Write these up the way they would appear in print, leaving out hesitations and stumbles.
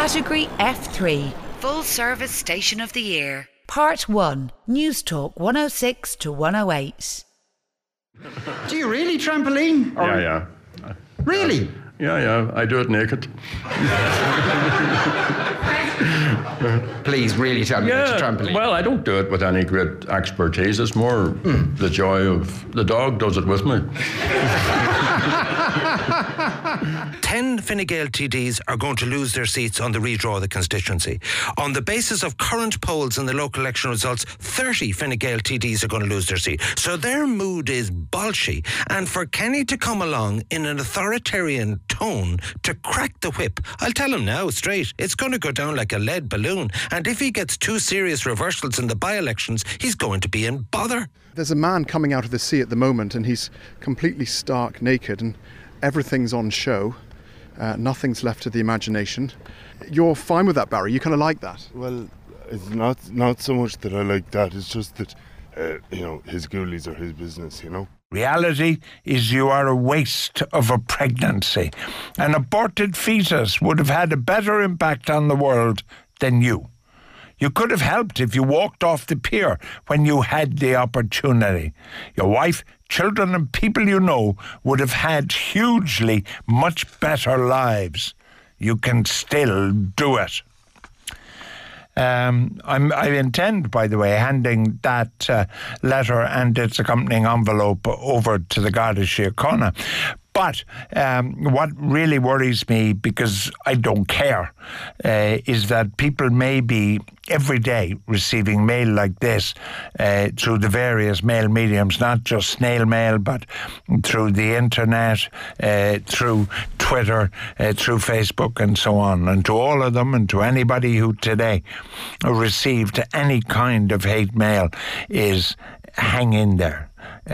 Category F3, Full Service Station of the Year. Part 1, News Talk 106 to 108. Do you really trampoline? Yeah. Really? Yeah, I do it naked. Please, really tell me it's a trampoline. Well, I don't do it with any great expertise. It's more the joy of the dog does it with me. 10 Fine Gael TDs are going to lose their seats on the redraw of the constituency. On the basis of current polls and the local election results, 30 Fine Gael TDs are going to lose their seat. So their mood is bolshy. And for Kenny to come along in an authoritarian tone to crack the whip, I'll tell him now straight, it's going to go down like a lead balloon. And if he gets two serious reversals in the by-elections, he's going to be in bother. There's a man coming out of the sea at the moment and he's completely stark naked and everything's on show. Nothing's left to the imagination. You're fine with that, Barry? You kind of like that? Well, it's not so much that I like that. It's just that, his ghoulies are his business, Reality is you are a waste of a pregnancy. An aborted fetus would have had a better impact on the world than you. You could have helped if you walked off the pier when you had the opportunity. Your wife, children and people you know would have had hugely much better lives. You can still do it. I intend, by the way, handing that letter and its accompanying envelope over to the Garda Síochána. But what really worries me, because I don't care, is that people may be every day receiving mail like this through the various mail mediums, not just snail mail, but through the internet, through Twitter, through Facebook and so on. And to all of them and to anybody who today received any kind of hate mail is hang in there.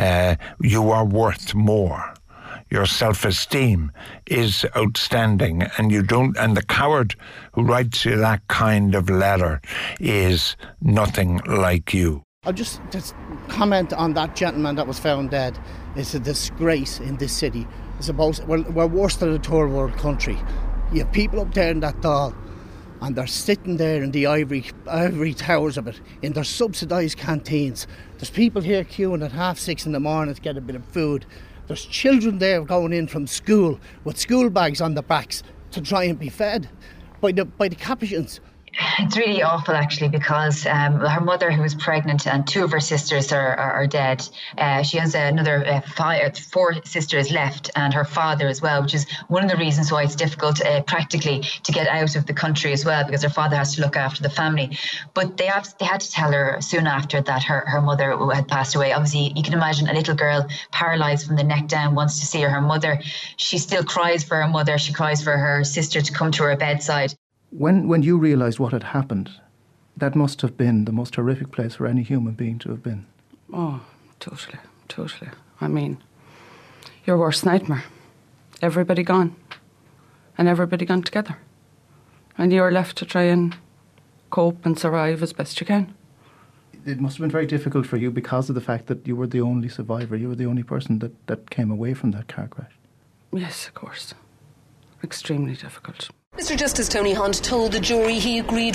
You are worth more. Your self-esteem is outstanding, and the coward who writes you that kind of letter is nothing like you. I'll just comment on that gentleman that was found dead. It's a disgrace in this city. We're worse than a third world country. You have people up there in that Dáil, and they're sitting there in the ivory towers of it, in their subsidised canteens. There's people here queuing at 6:30 in the morning to get a bit of food. There's children there going in from school with school bags on their backs to try and be fed by the Capuchins. It's really awful, actually, because her mother, who was pregnant, and two of her sisters are dead. She has another 4 sisters left, and her father as well, which is one of the reasons why it's difficult practically to get out of the country as well, because her father has to look after the family. But they had to tell her soon after that her mother had passed away. Obviously, you can imagine a little girl paralysed from the neck down wants to see her mother. She still cries for her mother. She cries for her sister to come to her bedside. When you realised what had happened, that must have been the most horrific place for any human being to have been. Oh, totally. I mean, your worst nightmare. Everybody gone. And everybody gone together. And you're left to try and cope and survive as best you can. It must have been very difficult for you because of the fact that you were the only survivor. You were the only person that came away from that car crash. Yes, of course. Extremely difficult. Mr Justice Tony Hunt told the jury he agreed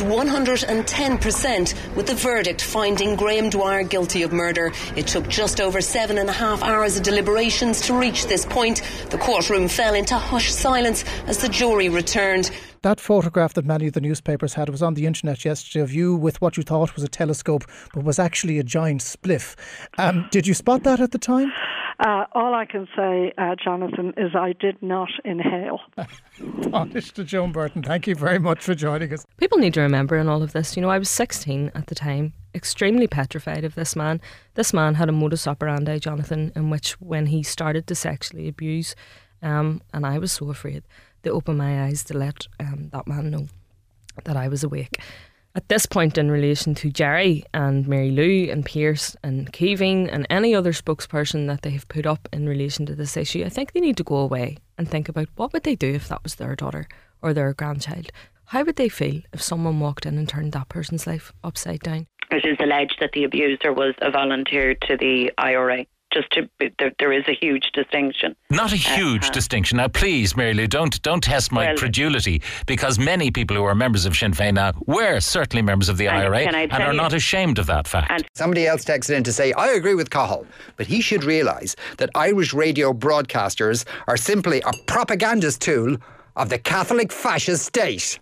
110% with the verdict finding Graham Dwyer guilty of murder. It took just over 7.5 hours of deliberations to reach this point. The courtroom fell into hushed silence as the jury returned. That photograph that many of the newspapers had was on the internet yesterday of you with what you thought was a telescope, but was actually a giant spliff. Did you spot that at the time? All I can say, Jonathan, is I did not inhale. Mr. Joan Burton, thank you very much for joining us. People need to remember in all of this, I was 16 at the time, extremely petrified of this man. This man had a modus operandi, Jonathan, in which when he started to sexually abuse, and I was so afraid to open my eyes to let that man know that I was awake. At this point, in relation to Jerry and Mary Lou and Pierce and Keeving and any other spokesperson that they have put up in relation to this issue, I think they need to go away and think about what would they do if that was their daughter or their grandchild. How would they feel if someone walked in and turned that person's life upside down? It is alleged that the abuser was a volunteer to the IRA. there is a huge distinction. Not a huge distinction. Now, please, Mary Lou, don't test my credulity, because many people who are members of Sinn Féin now were certainly members of the IRA and are not ashamed of that fact. Somebody else texted in to say, I agree with Cathal, but he should realise that Irish radio broadcasters are simply a propagandist tool of the Catholic fascist state.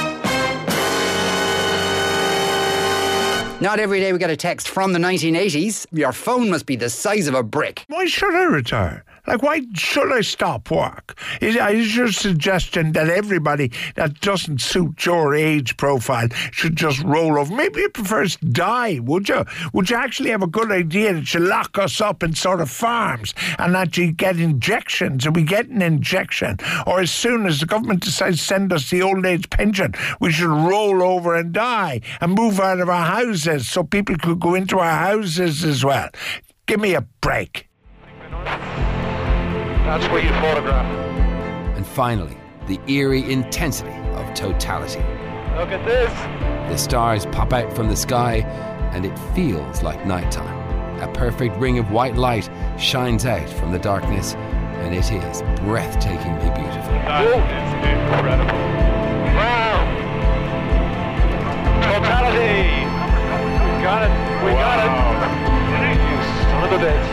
Not every day we get a text from the 1980s. Your phone must be the size of a brick. Why should I retire? Like, why should I stop work? Is your suggestion that everybody that doesn't suit your age profile should just roll over? Maybe you prefer to die, would you? Would you actually have a good idea that you lock us up in sort of farms and that you get injections and we get an injection? Or as soon as the government decides to send us the old age pension, we should roll over and die and move out of our houses so people could go into our houses as well. Give me a break. That's where you photograph. And finally, the eerie intensity of totality. Look at this. The stars pop out from the sky and it feels like nighttime. A perfect ring of white light shines out from the darkness and it is breathtakingly beautiful. That is incredible. Wow. Totality. We got it. We got it. You son of a bitch.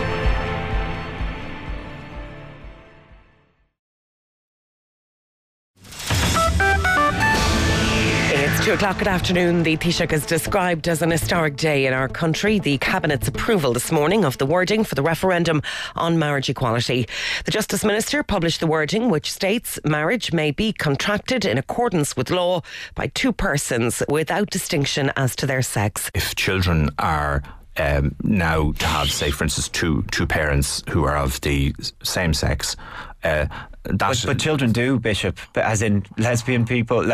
It's 2 o'clock good afternoon. The Taoiseach is described as an historic day in our country. The Cabinet's approval this morning of the wording for the referendum on marriage equality. The Justice Minister published the wording which states marriage may be contracted in accordance with law by two persons without distinction as to their sex. If children are now to have, say, for instance, two parents who are of the same sex, but children do, Bishop, as in lesbians,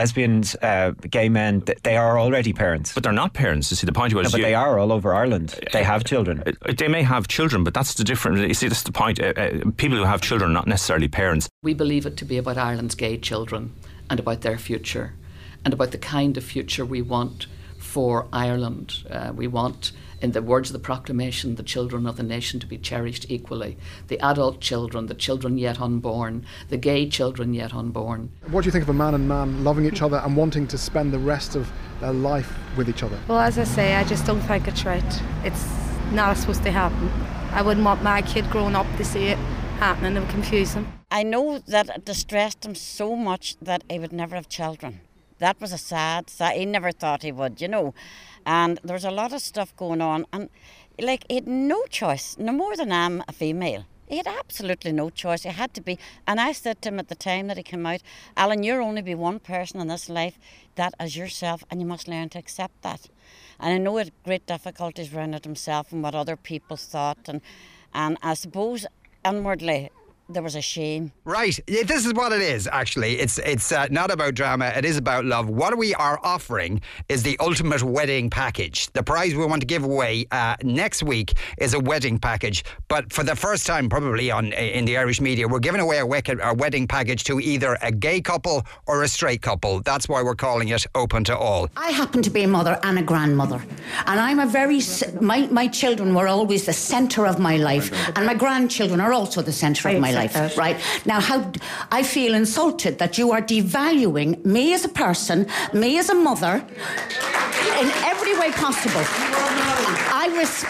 gay men, they are already parents. But they're not parents. You see, the point was... No, but they are all over Ireland. They have children. They may have children, but that's the difference. You see, that's the point. People who have children are not necessarily parents. We believe it to be about Ireland's gay children and about their future and about the kind of future we want for Ireland. We want, in the words of the proclamation, the children of the nation to be cherished equally. The adult children, the children yet unborn, the gay children yet unborn. What do you think of a man and man loving each other and wanting to spend the rest of their life with each other? Well, as I say, I just don't think it's right. It's not supposed to happen. I wouldn't want my kid growing up to see it happening. It would confuse him. I know that it distressed him so much that he would never have children. That was a sad, he never thought he would, And there was a lot of stuff going on. And, he had no choice, no more than I'm a female. He had absolutely no choice. He had to be. And I said to him at the time that he came out, Alan, you'll only be one person in this life that is yourself, and you must learn to accept that. And I know he had great difficulties around it himself and what other people thought. And I suppose inwardly, there was a shame. Right. This is what it is, actually. It's not about drama. It is about love. What we are offering is the ultimate wedding package. The prize we want to give away next week is a wedding package. But for the first time, probably in the Irish media, we're giving away a wedding package to either a gay couple or a straight couple. That's why we're calling it Open to All. I happen to be a mother and a grandmother. And I'm my children were always the centre of my life. And my grandchildren are also the centre of my life. Right now, how I feel insulted that you are devaluing me as a person, me as a mother, in every way possible. I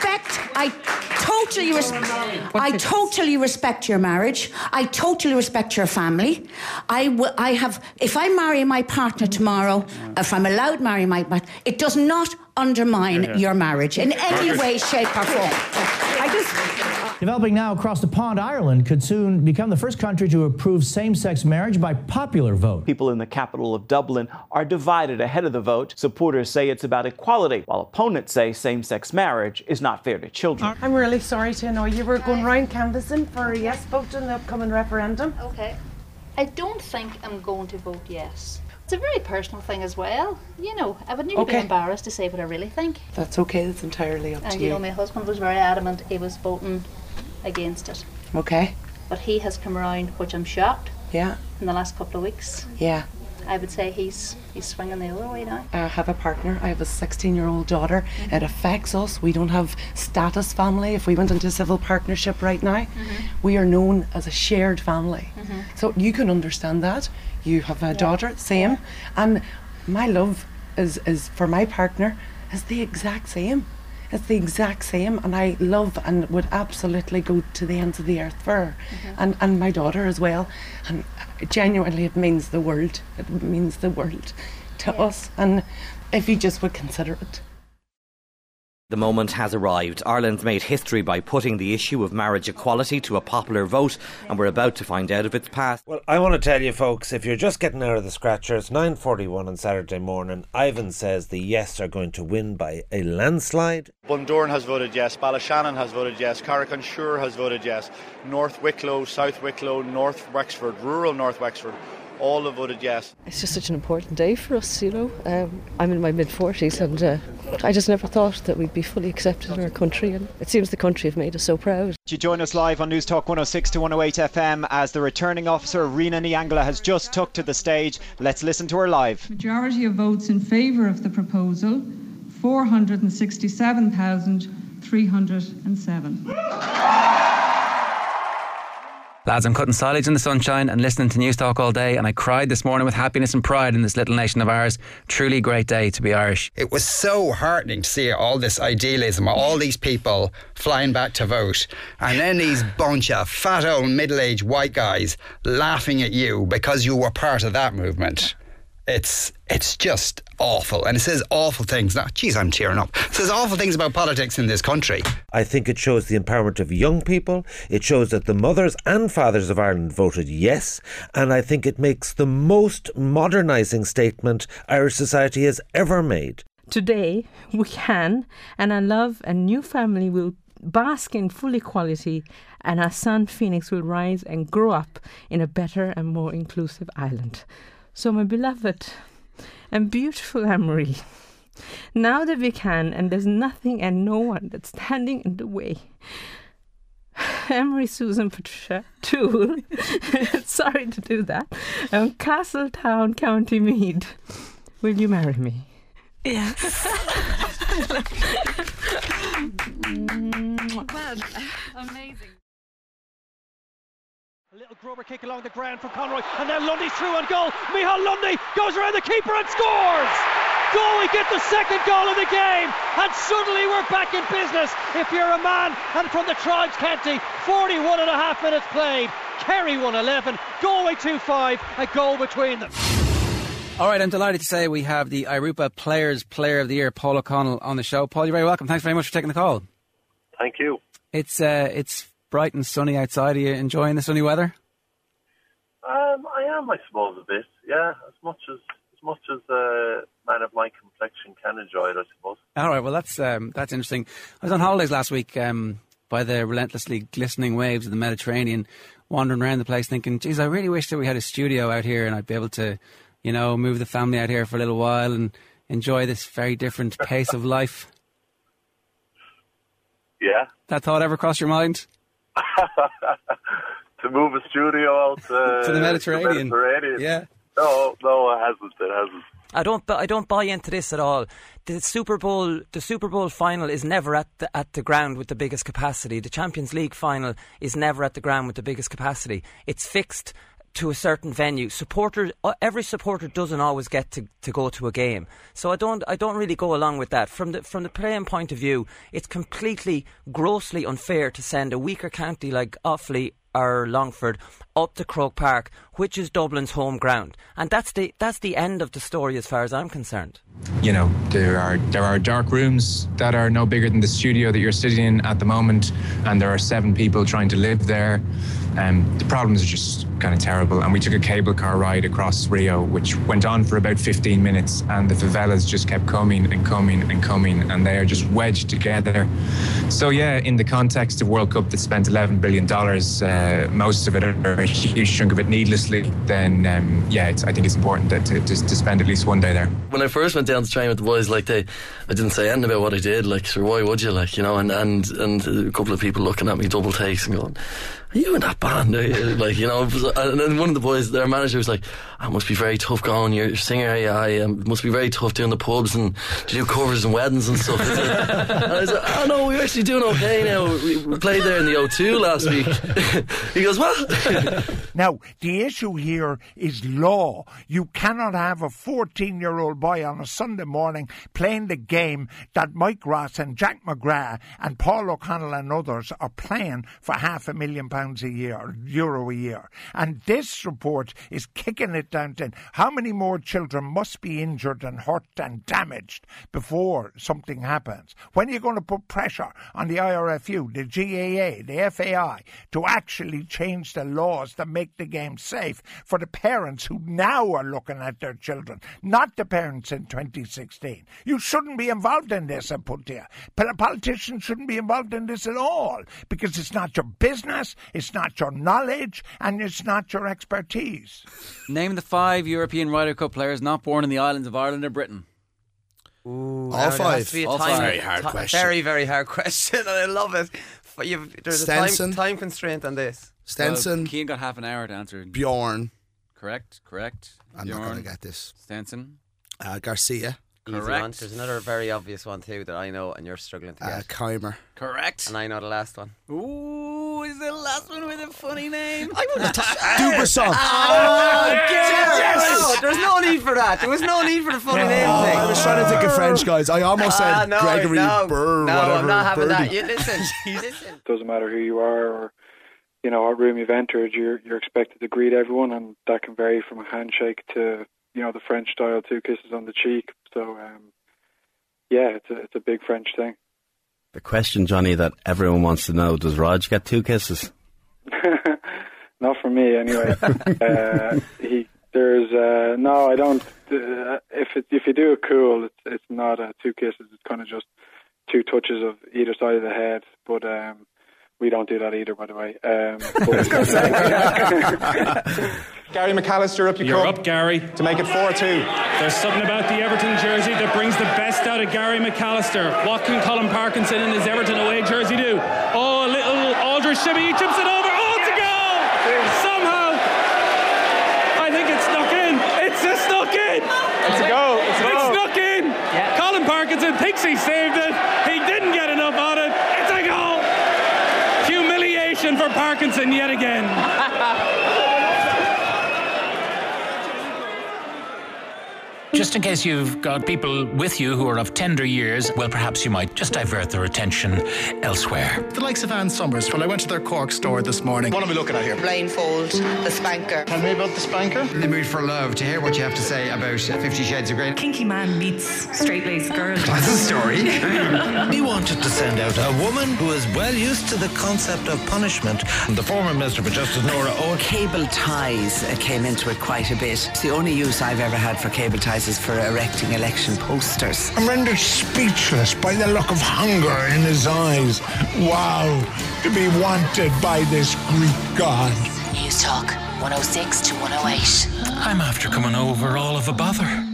totally respect your marriage. I totally respect your family. If I marry my partner tomorrow, if I'm allowed to marry my partner, it does not undermine your marriage in any way, shape or form. Developing now across the pond, Ireland could soon become the first country to approve same-sex marriage by popular vote. People in the capital of Dublin are divided ahead of the vote. Supporters say it's about equality, while opponents say same-sex marriage is not fair to children. I'm really sorry to annoy you. We're going round canvassing for a yes vote in the upcoming referendum. Okay. I don't think I'm going to vote yes. It's a very personal thing as well. I would nearly be embarrassed to say what I really think. That's okay. That's entirely up to you. And my husband was very adamant. He was voting against it. Okay. But he has come around, which I'm shocked. Yeah. In the last couple of weeks. Yeah. I would say he's swinging the other way now. I have a partner. I have a 16-year-old daughter. Mm-hmm. It affects us. We don't have status family. If we went into civil partnership right now, we are known as a shared family. So you can understand that. You have a daughter, same. And my love is for my partner is the exact same. It's the exact same, and I love and would absolutely go to the ends of the earth for her, and my daughter as well. And genuinely, it means the world. It means the world to us, and if you just would consider it. The moment has arrived. Ireland's made history by putting the issue of marriage equality to a popular vote, and we're about to find out if it's passed. Well, I want to tell you folks, if you're just getting out of the scratchers, 9:41 on Saturday morning, Ivan says the Yes are going to win by a landslide. Bundoran has voted yes, Ballyshannon has voted yes, Carrick-on-Suir has voted yes, North Wicklow, South Wicklow, North Wexford, rural North Wexford, all have voted yes. It's just such an important day for us, you know. I'm in my mid-40s and I just never thought that we'd be fully accepted in our country, and it seems the country have made us so proud. You join us live on News Talk 106 to 108 FM as the returning officer Rina Nyangla has just took to the stage. Let's listen to her live. Majority of votes in favour of the proposal, 467,307. Lads, I'm cutting silage in the sunshine and listening to News Talk all day, and I cried this morning with happiness and pride in this little nation of ours. Truly a great day to be Irish. It was so heartening to see all this idealism, all these people flying back to vote, and then these bunch of fat old middle-aged white guys laughing at you because you were part of that movement. It's just awful, and it says awful things. Now, geez, I'm tearing up. It says awful things about politics in this country. I think it shows the empowerment of young people. It shows that the mothers and fathers of Ireland voted yes, and I think it makes the most modernising statement Irish society has ever made. Today we can, and our love and new family will bask in full equality, and our son Phoenix will rise and grow up in a better and more inclusive Ireland. So, my beloved and beautiful Anne-Marie, now that we can, and there's nothing and no one that's standing in the way, Anne-Marie Susan Patricia Toole, sorry to do that, Castletown, County Meath, will you marry me? Yes. Well, amazing. A little grubber kick along the ground for Conroy, and now Lundy's through on goal. Micheál Lundy goes around the keeper and scores! Goal, we get the second goal of the game, and suddenly we're back in business. If you're a man, and from the Tribes County, 41 and a half minutes played. Kerry 1-11, Galway 2-5, a goal between them. All right, I'm delighted to say we have the IRUPA Players Player of the Year, Paul O'Connell, on the show. Paul, you're very welcome. Thanks very much for taking the call. Thank you. It's bright and sunny outside. Are you enjoying the sunny weather? I am, I suppose, a bit. Yeah, as much as a man of my complexion can enjoy it, I suppose. All right, well, that's interesting. I was on holidays last week by the relentlessly glistening waves of the Mediterranean, wandering around the place thinking, geez, I really wish that we had a studio out here and I'd be able to, you know, move the family out here for a little while and enjoy this very different pace of life. Yeah. That thought ever crossed your mind? To move a studio out to the Mediterranean. Yeah. No, it hasn't. I don't buy into this at all. The Super Bowl final is never at the ground with the biggest capacity. The Champions League final is never at the ground with the biggest capacity. It's fixed to a certain venue. Every supporter doesn't always get to go to a game. So I don't really go along with that. From the playing point of view, it's completely grossly unfair to send a weaker county like Offaly or Longford up to Croke Park, which is Dublin's home ground, and that's the end of the story as far as I'm concerned. You know, there are dark rooms that are no bigger than the studio that you're sitting in at the moment, and there are 7 people trying to live there. The problems are just kind of terrible, and we took a cable car ride across Rio, which went on for about 15 minutes, and the favelas just kept coming and coming and coming, and they are just wedged together. So yeah, in the context of World Cup that spent $11 billion, most of it are a huge chunk of it needlessly, then I think it's important to spend at least one day there. When I first went down to train with the boys, I didn't say anything about what I did, sure, why would you, and a couple of people looking at me double takes and going, are you in that band? Are you? And then one of the boys, their manager, was like, it must be very tough going, you're a singer, it must be very tough doing the pubs and to do covers and weddings and stuff. And I was like, oh no, we're actually doing okay now. We played there in the O2 last week. He goes, what? Now, the issue here is law. You cannot have a 14-year-old boy on a Sunday morning playing the game that Mike Ross and Jack McGrath and Paul O'Connell and others are playing for €500,000 a year, euro a year. And this report is kicking it down to how many more children must be injured and hurt and damaged before something happens. When are you going to put pressure on the IRFU, the GAA, the FAI to actually change the laws that make the game safe for the parents who now are looking at their children, not the parents in 2016. You shouldn't be involved in this, I put to you. Politicians shouldn't be involved in this at all, because it's not your business, it's not your knowledge, and it's not your expertise. Name the 5 European Ryder Cup players not born in the islands of Ireland or Britain. Ooh, all 5. Very hard question. Very, very hard question, and I love it. There's a time constraint on this. Stenson. Well, Cian got half an hour to answer. Bjorn. Correct. I'm not going to get this. Stenson. Garcia. Correct. There's another very obvious one too that I know and you're struggling to get. Keimer. Correct. And I know the last one. Ooh, is the last one with a funny name? I would have Duberson. Yes! There's no need for that. There was no need for the funny name thing. I was trying to think of French guys. I almost said Gregory Burr. No, whatever, I'm not having Birdie. that. You listen. Doesn't matter who you are or what room you've entered, you're expected to greet everyone, and that can vary from a handshake to the French style 2 kisses on the cheek. So it's a big French thing. The question, Johnny, that everyone wants to know: does Rog get 2 kisses? Not from me, anyway. No, I don't. If you do it cool, it's not 2 kisses. It's kind of just 2 touches of either side of the head. But we don't do that either, by the way. Gary McAllister, up you You're come. Up, Gary. To make it 4-2. There's something about the Everton jersey that brings the best out of Gary McAllister. What can Colin Parkinson in his Everton away jersey do? Oh, a little Aldridge shimmy. He chips it over. Oh, it's a goal! Somehow. I think it's snuck in. It's just snuck in. It's a goal. It's snuck in. Yeah. Colin Parkinson thinks he saved it. He didn't get enough on it. It's a goal. Humiliation for Parkinson yet again. Just in case you've got people with you who are of tender years, well, perhaps you might just divert their attention elsewhere. The likes of Ann Summers. Well, I went to their Cork store this morning. What are we looking at here? Blindfold, the spanker. Tell me about the spanker. In the mood for love, to hear what you have to say about 50 Shades of Grey. Kinky man meets straight-laced girl. That's a story. We wanted to send out a woman who is well used to the concept of punishment. The former Minister for Justice, Nora Owen. Cable ties came into it quite a bit. It's the only use I've ever had for cable ties is for erecting election posters. I'm rendered speechless by the look of hunger in his eyes. Wow, to be wanted by this Greek god. News Talk 106 to 108. I'm after coming over all of a bother.